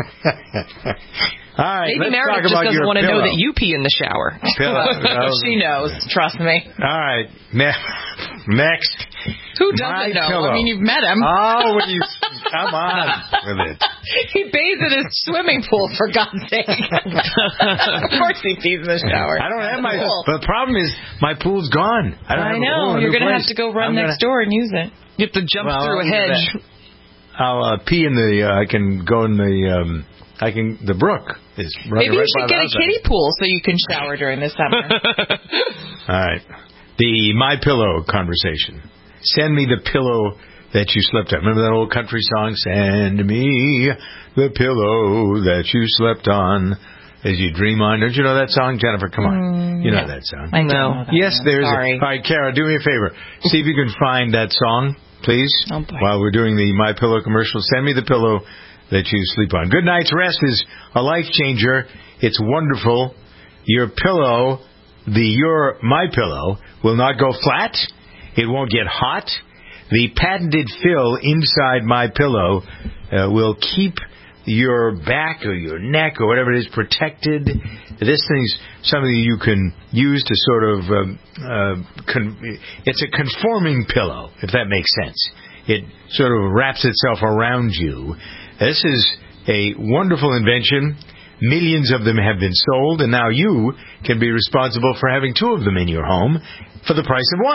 All right, Maybe let's Meredith talk just about doesn't your want to know pillow. that you pee in the shower. Pillow. No. She knows. Trust me. All right, ne- next. Who My doesn't know? pillow. I mean, you've met him. Oh, when you come on with it. He bathes in his swimming pool, for God's sake. Of course he pees in the shower. I don't have my. Cool. But the problem is my pool's gone. I don't I have a pool know. in a You're new going to place. have to go run I'm next gonna, door and use it. You have to jump Well, through a I'll do hedge. that. I'll uh, pee in the. Uh, I can go in the. Um, I can. The brook is running Maybe right you should by get the a house. kiddie pool so you can shower during the summer. All right. The My Pillow conversation. Send me the pillow that you slept on. Remember that old country song? Send me the pillow that you slept on as you dream on. Don't you know that song, Jennifer? Come on. Mm, you know no. that song. I don't know that Yes, one. there's Sorry. a... All right, Kara, do me a favor. See if you can find that song, please. Oh, boy. While we're doing the My Pillow commercial, send me the pillow that you sleep on. Good night's rest is a life changer. It's wonderful. Your pillow, the your My Pillow, will not go flat. It won't get hot. The patented fill inside My Pillow uh, will keep your back or your neck or whatever it is protected. This thing's something you can use to sort of um, uh, con- it's a conforming pillow, if that makes sense. It sort of wraps itself around you. This is a wonderful invention. Millions of them have been sold, and now you can be responsible for having two of them in your home for the price of one.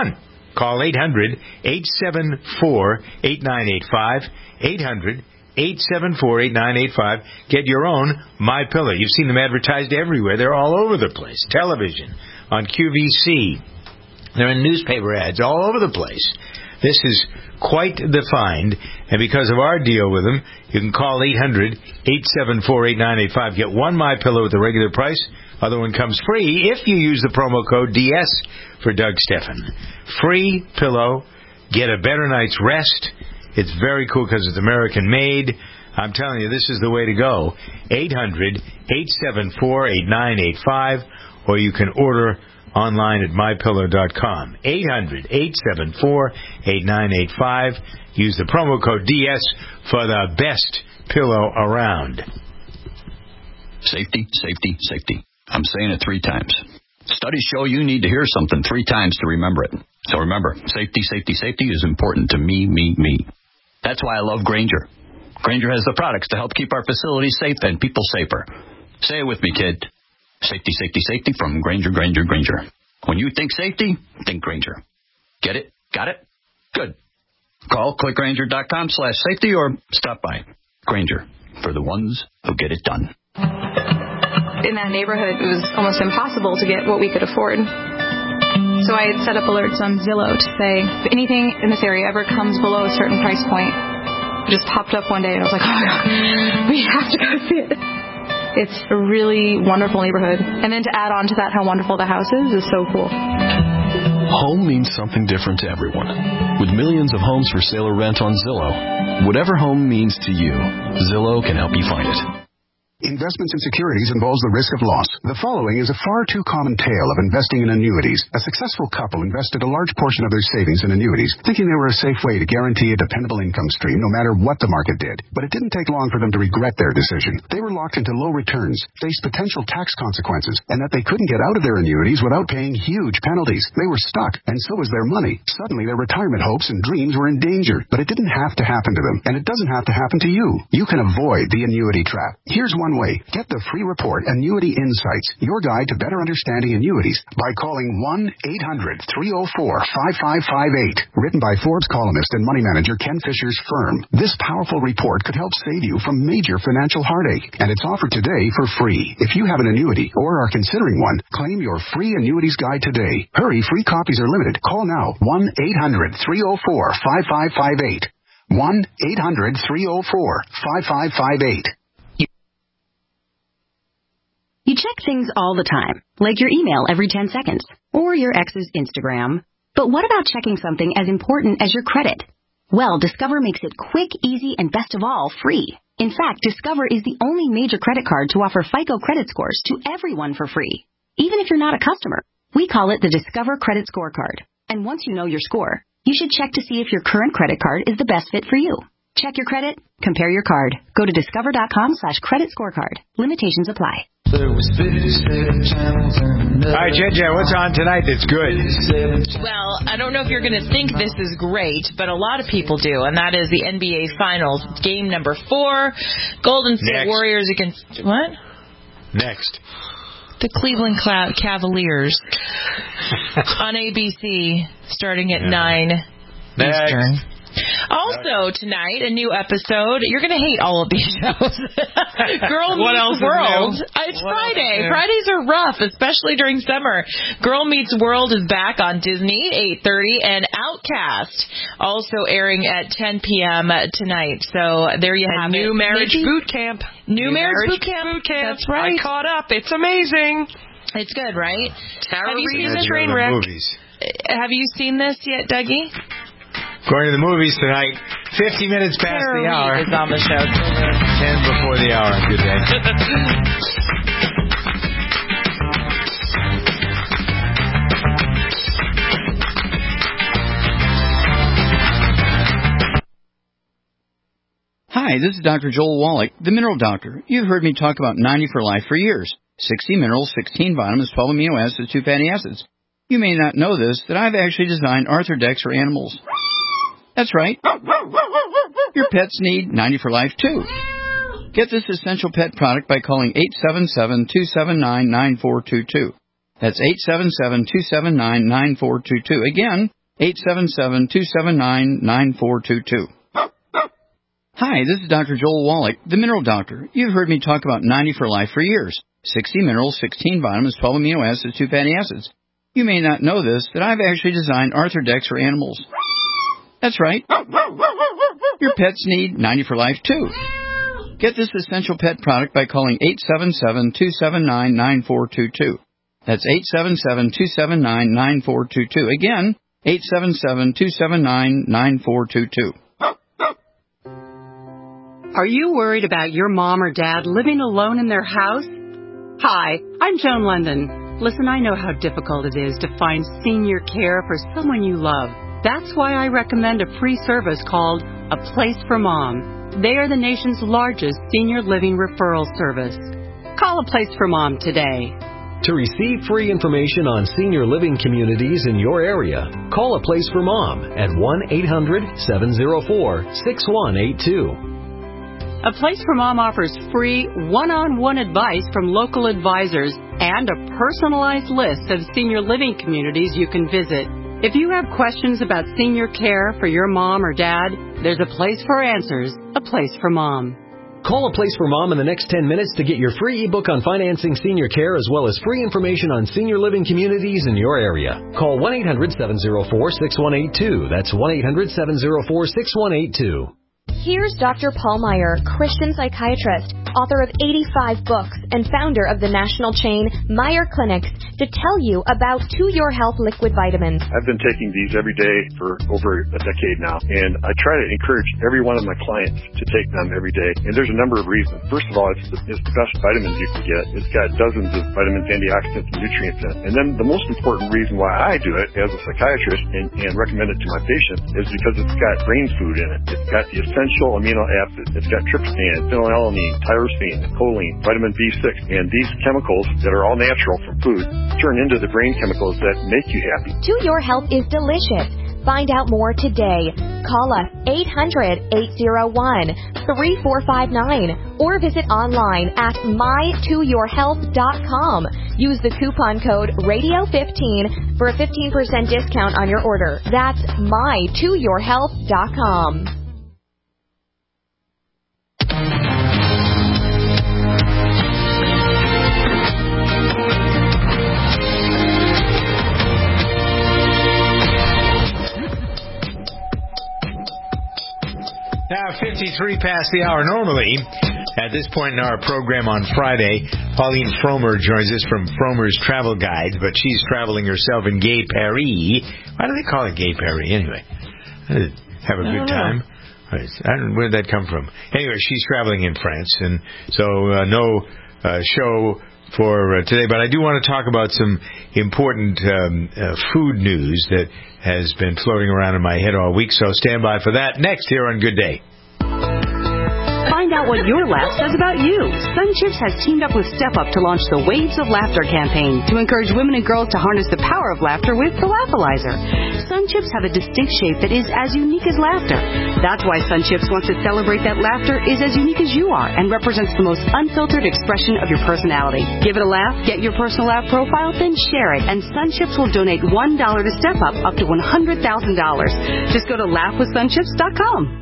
Call eight hundred, eight seven four, eight nine eight five, eight hundred, eight seven four, eight nine eight five. Get your own MyPillow. You've seen them advertised everywhere. They're all over the place. Television, on Q V C. They're in newspaper ads all over the place. This is quite the find, and because of our deal with them, you can call eight hundred, eight seven four, eight nine eight five. Get one MyPillow at the regular price. Other one comes free if you use the promo code D S for Doug Steffen. Free pillow. Get a better night's rest. It's very cool because it's American made. I'm telling you, this is the way to go. eight hundred, eight seven four, eight nine eight five, or you can order online at my pillow dot com. eight hundred, eight seven four, eight nine eight five. Use the promo code D S for the best pillow around. Safety, safety, safety. I'm saying it three times. Studies show you need to hear something three times to remember it. So remember, safety, safety, safety is important to me, me, me. That's why I love Grainger. Grainger has the products to help keep our facilities safe and people safer. Say it with me, kid. Safety, safety, safety from Grainger, Grainger, Grainger. When you think safety, think Grainger. Get it? Got it? Good. Call clickgrainger.com slash safety or stop by. Grainger, for the ones who get it done. In that neighborhood, it was almost impossible to get what we could afford. So I had set up alerts on Zillow to say, if anything in this area ever comes below a certain price point, it just popped up one day, and I was like, oh, my God, we have to go see it. It's a really wonderful neighborhood. And then to add on to that how wonderful the house is is so cool. Home means something different to everyone. With millions of homes for sale or rent on Zillow, whatever home means to you, Zillow can help you find it. Investments in securities involves the risk of loss. The following is a far too common tale of investing in annuities. A successful couple invested a large portion of their savings in annuities, thinking they were a safe way to guarantee a dependable income stream no matter what the market did. But it didn't take long for them to regret their decision. They were locked into low returns, faced potential tax consequences, and that they couldn't get out of their annuities without paying huge penalties. They were stuck, and so was their money. Suddenly, their retirement hopes and dreams were in danger. But it didn't have to happen to them, and it doesn't have to happen to you. You can avoid the annuity trap. Here's one way. Get the free report, Annuity Insights, your guide to better understanding annuities, by calling one eight hundred, three oh four, five five five eight. Written by Forbes columnist and money manager Ken Fisher's firm. This powerful report could help save you from major financial heartache, and it's offered today for free. If you have an annuity or are considering one, claim your free annuities guide today. Hurry, free copies are limited. Call now, one eight hundred, three oh four, five five five eight. one eight hundred, three oh four, five five five eight. You check things all the time, like your email every ten seconds, or your ex's Instagram. But what about checking something as important as your credit? Well, Discover makes it quick, easy, and best of all, free. In fact, Discover is the only major credit card to offer FICO credit scores to everyone for free, even if you're not a customer. We call it the Discover Credit Scorecard. And once you know your score, you should check to see if your current credit card is the best fit for you. Check your credit, compare your card. Go to discover.com slash credit scorecard. Limitations apply. All right, Jen Jen, what's on tonight that's good? Well, I don't know if you're going to think this is great, but a lot of people do, and that is the N B A Finals, game number four. Golden State Next. Warriors against... What? Next. The Cleveland Cavaliers on A B C, starting at yeah. nine Next. Eastern. Also, tonight, a new episode. You're going to hate all of these shows. Girl what Meets else World. Is it's what Friday. Fridays are rough, especially during summer. Girl Meets World is back on Disney, eight thirty, and Outcast, also airing at ten p.m. tonight. So there you and have new it. Marriage Maybe, Boot Camp. New, new Marriage, marriage boot, camp. boot Camp. That's right. I caught up. It's amazing. It's good, right? Tara have you seen Reid's this train wreck? Movies. Have you seen this yet, Dougie? Going to the movies tonight, fifty minutes past Tara the hour. Reid is on the show. ten before the hour. Good day. Hi, this is Doctor Joel Wallach, the Mineral Doctor. You've heard me talk about ninety for Life for years. sixty minerals, sixteen vitamins, twelve amino acids, two fatty acids. You may not know this, that I've actually designed Arthrodex for animals. That's right. Your pets need ninety for Life, too. Get this essential pet product by calling eight seven seven, two seven nine, nine four two two. That's eight seven seven, two seven nine, nine four two two. Again, eight seven seven, two seven nine, nine four two two. Hi, this is Doctor Joel Wallach, the Mineral Doctor. You've heard me talk about ninety for Life for years. sixty minerals, sixteen vitamins, twelve amino acids, two fatty acids. You may not know this, but I've actually designed Arthrodex for animals. That's right. Your pets need ninety for Life, too. Get this essential pet product by calling eight seven seven, two seven nine, nine four two two. That's eight seven seven, two seven nine, nine four two two. Again, eight seven seven, two seven nine, nine four two two. Are you worried about your mom or dad living alone in their house? Hi, I'm Joan London. Listen, I know how difficult it is to find senior care for someone you love. That's why I recommend a free service called A Place for Mom. They are the nation's largest senior living referral service. Call A Place for Mom today. To receive free information on senior living communities in your area, call A Place for Mom at one eight hundred, seven oh four, six one eight two. A Place for Mom offers free one-on-one advice from local advisors and a personalized list of senior living communities you can visit. If you have questions about senior care for your mom or dad, there's a place for answers, A Place for Mom. Call A Place for Mom in the next ten minutes to get your free ebook on financing senior care as well as free information on senior living communities in your area. Call one eight hundred, seven oh four, six one eight two. That's one eight hundred, seven oh four, six one eight two. Here's Doctor Paul Meyer, Christian psychiatrist, author of eighty-five books, and founder of the national chain Meyer Clinics, to tell you about To Your Health liquid vitamins. I've been taking these every day for over a decade now, and I try to encourage every one of my clients to take them every day. And there's a number of reasons. First of all, it's the, it's the best vitamins you can get. It's got dozens of vitamins, antioxidants, and nutrients in it. And then the most important reason why I do it as a psychiatrist and, and recommend it to my patients is because it's got brain food in it. It's got the essential amino acids. It's got tryptophan, phenylalanine, tyrosine, choline, vitamin B six, and these chemicals that are all natural from food turn into the brain chemicals that make you happy. To Your Health is delicious. Find out more today. Call us eight hundred, eight oh one, three four five nine or visit online at my to your health dot com. Use the coupon code radio fifteen for a fifteen percent discount on your order. That's my to your health dot com. Now, fifty-three past the hour. Normally, at this point in our program on Friday, Pauline Fromer joins us from Fromer's Travel Guides, but she's traveling herself in Gay Paris. Why do they call it Gay Paris anyway? Have a good time. I don't know, where did that come from? Anyway, she's traveling in France, and so uh, no uh, show for uh, today. But I do want to talk about some important um, uh, food news that has been floating around in my head all week. So stand by for that next here on Good Day. Find out what your laugh says about you. SunChips has teamed up with Step Up to launch the Waves of Laughter campaign to encourage women and girls to harness the power of laughter with the Laughalizer. SunChips have a distinct shape that is as unique as laughter. That's why SunChips wants to celebrate that laughter is as unique as you are and represents the most unfiltered expression of your personality. Give it a laugh, get your personal laugh profile, then share it, and SunChips will donate one dollar to Step Up up to one hundred thousand dollars. Just go to laugh with sun chips dot com.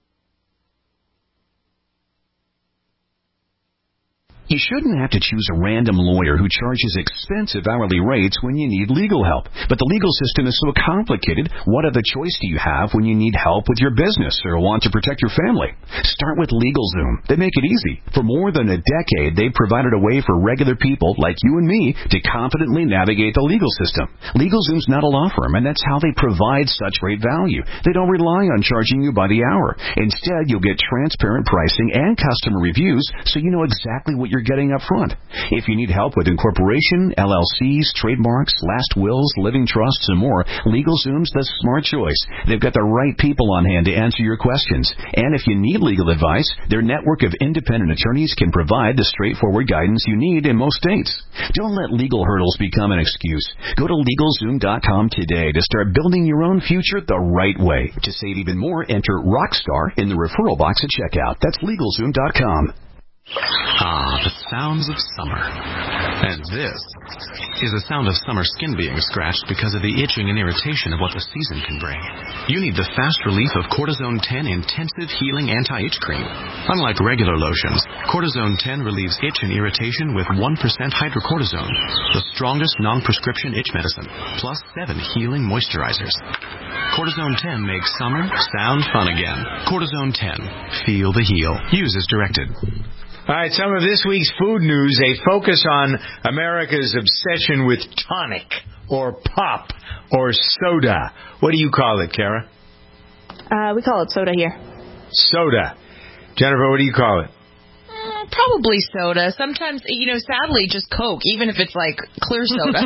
You shouldn't have to choose a random lawyer who charges expensive hourly rates when you need legal help. But the legal system is so complicated, what other choice do you have when you need help with your business or want to protect your family? Start with LegalZoom. They make it easy. For more than a decade, they've provided a way for regular people like you and me to confidently navigate the legal system. LegalZoom's not a law firm, and that's how they provide such great value. They don't rely on charging you by the hour. Instead, you'll get transparent pricing and customer reviews so you know exactly what you're getting up front. If you need help with incorporation, L L Cs, trademarks, last wills, living trusts, and more, LegalZoom's the smart choice. They've got the right people on hand to answer your questions. And if you need legal advice, their network of independent attorneys can provide the straightforward guidance you need in most states. Don't let legal hurdles become an excuse. Go to LegalZoom dot com today to start building your own future the right way. To save even more, enter Rockstar in the referral box at checkout. That's LegalZoom dot com. Ah, the sounds of summer. And this is the sound of summer skin being scratched because of the itching and irritation of what the season can bring. You need the fast relief of Cortisone ten Intensive Healing Anti-Itch Cream. Unlike regular lotions, Cortisone ten relieves itch and irritation with one percent hydrocortisone, the strongest non-prescription itch medicine, plus seven healing moisturizers. Cortisone ten makes summer sound fun again. Cortisone ten. Feel the heal. Use as directed. All right, some of this week's food news, a focus on America's obsession with tonic or pop or soda. What do you call it, Kara? Uh, we call it soda here. Soda. Jennifer, what do you call it? Uh, probably soda. Sometimes, you know, sadly, just Coke, even if it's like clear soda.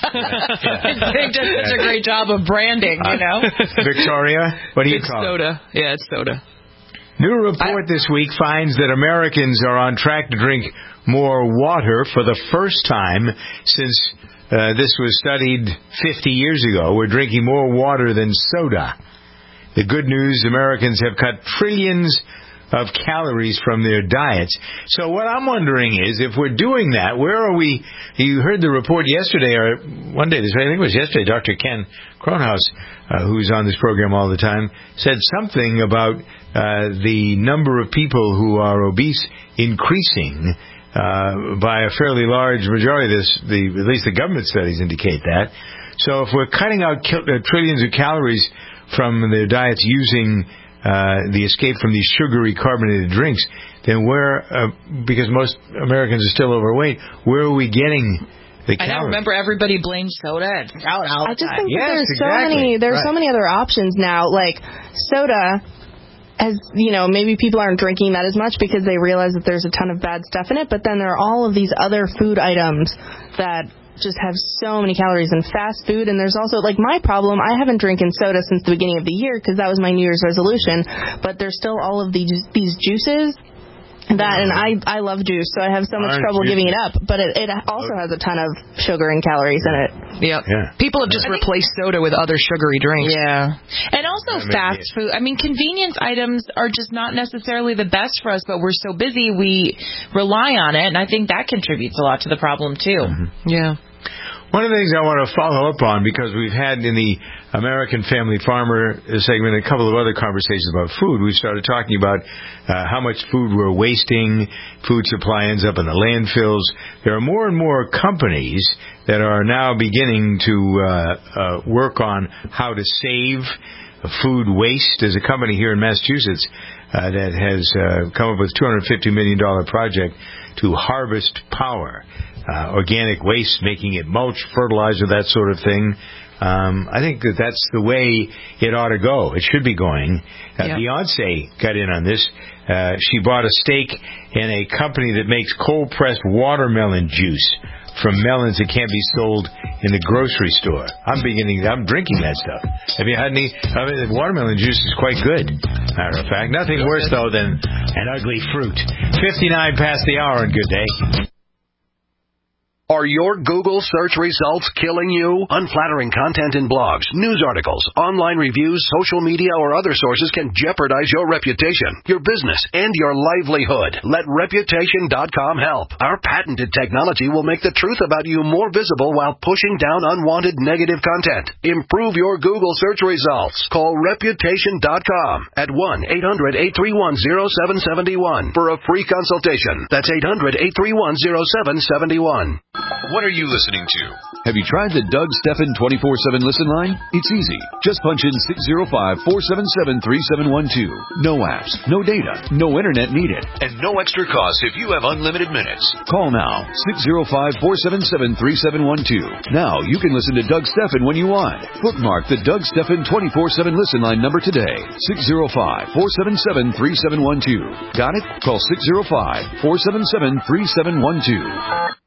They did such a great job of branding, you know. Victoria, what do you it's call soda. it? Soda. Yeah, it's soda. New report this week finds that Americans are on track to drink more water for the first time since uh, this was studied fifty years ago. We're drinking more water than soda. The good news, Americans have cut trillions of calories from their diets. So what I'm wondering is, if we're doing that, where are we? You heard the report yesterday, or one day, I think it was yesterday, Doctor Ken Kronhaus, uh, who's on this program all the time, said something about uh, the number of people who are obese increasing uh, by a fairly large majority. This, the, at least the government studies indicate that. So if we're cutting out kil- uh, trillions of calories from their diets using Uh, the escape from these sugary carbonated drinks, then where, uh, because most Americans are still overweight, where are we getting the calories? I don't remember everybody blamed soda and out all the I just time. think that Yes, there's exactly. so many there's Right. so many other options now. Like soda has, you know, maybe people aren't drinking that as much because they realize that there's a ton of bad stuff in it, but then there are all of these other food items that just have so many calories in fast food. And there's also, like, my problem, I haven't drinking soda since the beginning of the year because that was my New Year's resolution, but there's still all of these these juices that, and I I love juice, so I have so much Orange trouble juice. giving it up, but it, it also has a ton of sugar and calories in it. Yep. Yeah. People have just replaced soda with other sugary drinks. Yeah. And also That may be fast it. food. I mean, convenience items are just not necessarily the best for us, but we're so busy we rely on it, and I think that contributes a lot to the problem, too. Mm-hmm. Yeah. One of the things I want to follow up on, because we've had in the American Family Farmer segment a couple of other conversations about food. We started talking about uh, how much food we're wasting, food supply ends up in the landfills. There are more and more companies that are now beginning to uh, uh, work on how to save food waste. There's a company here in Massachusetts uh, that has uh, come up with a two hundred fifty million dollars project to harvest power. Uh, organic waste, making it mulch, fertilizer, that sort of thing. Um, I think that that's the way it ought to go. It should be going. Uh, Yep. Beyonce got in on this. Uh, she bought a stake in a company that makes cold-pressed watermelon juice from melons that can't be sold in the grocery store. I'm beginning. I'm drinking that stuff. Have you had any? I mean, the watermelon juice is quite good. Matter of fact, nothing worse though than an ugly fruit. fifty-nine past the hour, and good day. Are your Google search results killing you? Unflattering content in blogs, news articles, online reviews, social media, or other sources can jeopardize your reputation, your business, and your livelihood. Let Reputation dot com help. Our patented technology will make the truth about you more visible while pushing down unwanted negative content. Improve your Google search results. Call Reputation dot com at one eight hundred eight three one zero seven seven one for a free consultation. That's eight hundred eight three one zero seven seven one. What are you listening to? Have you tried the Doug Stephan twenty-four seven listen line? It's easy. Just punch in six zero five, four seven seven, three seven one two. No apps, no data, no internet needed. And no extra cost if you have unlimited minutes. Call now, six zero five, four seven seven, three seven one two. Now you can listen to Doug Stephan when you want. Bookmark the Doug Stephan twenty-four seven listen line number today. six zero five, four seven seven, three seven one two. Got it? Call six zero five, four seven seven, three seven one two.